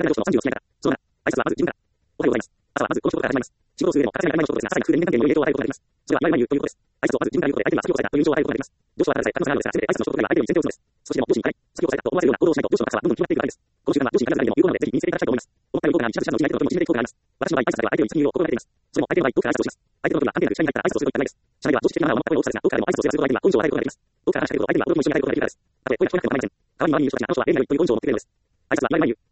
の上司の30をしないから、そうだ、挨拶はまず自分から。おはようございます。朝はまずこの仕事から始まります。仕事をする上でも、欠かせない当たり前の仕事ですが、さらに数年間での影響を与えることができます。それは、いわゆるということです。挨拶をまず自分から言うことで、相手には先を押さえたという印象を与えることができます。上司はただでさえ可能性があるのですが、せめて挨拶の一言ぐらいは相手に先手を打つのです。少しでも上司に行かない、先を押さえたと思わせるような行動をしないと、上司の格差はどんどん決まっていくからです。この習慣は上司に限らず誰にも有効なので、ぜひ身につけていただきたいと思います。思ったより多くの自社の内容とも縮めていくことがあります。私の場合、挨拶では相手を先に言うよう心がけています。それも相手の場合、遠くから挨拶をします。相手の時は関係なく社に入ったら挨拶をするといったないです。社内では常識的なマナーを全く大きさですが、遠くからでも挨拶をすればするほど相手には好印象を与えることができます。遠くから話しかけると相手には驚きも一緒に与えることができるからです。たとえ声が聞こえなくても構いません。代わりに周りにいる人たちがあの人は例になるという好印象を持ってくれるのです。挨拶は言われま言う。